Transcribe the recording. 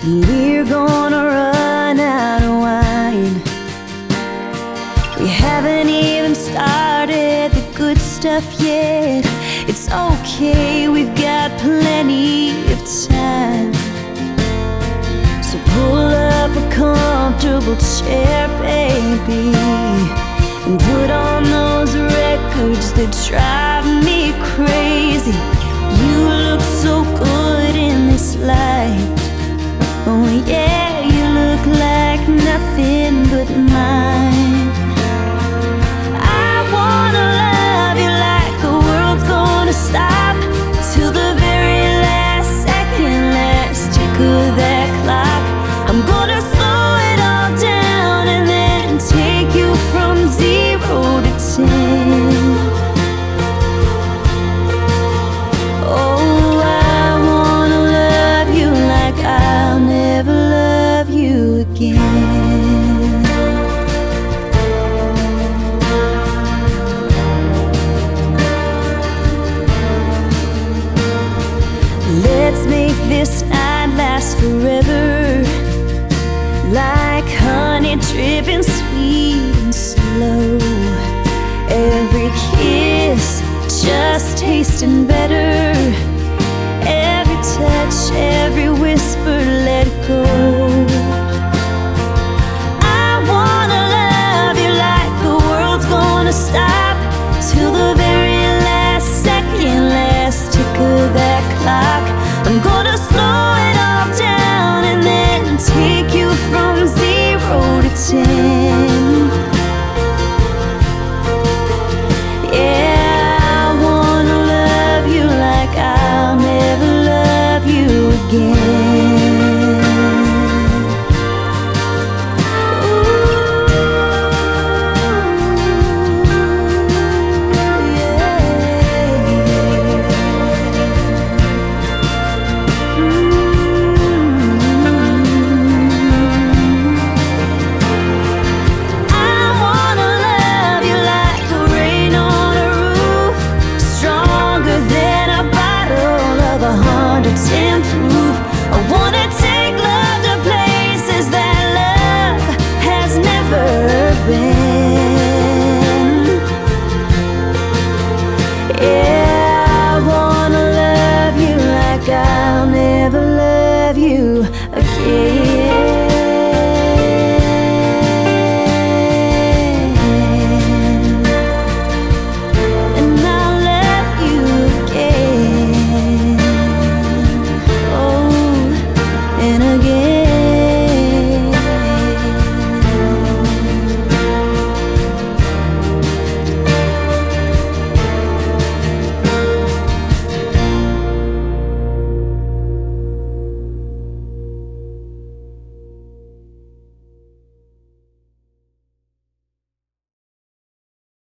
We're gonna run out of wine. We haven't even started the good stuff yet. It's okay, we've got plenty of time. So pull up a comfortable chair, baby, and put on those records that drive me crazy. You look so good in this light. Oh yeah, you look like nothing but mine. I wanna love you like the world's gonna stop, till the very last second, last tick of that clock. I'm gonna slow it all down and then take you from 0 to 10. Oh, I wanna love you like I'll never love you again. Let's make this night last forever, like honey dripping sweet and slow. Every kiss just tasting better, every touch, every whisper, let it go. I wanna love you like the world's gonna stop, till the very last second, last tick of that clock. I'm gonna slow it all down and then take you from 0 to 10.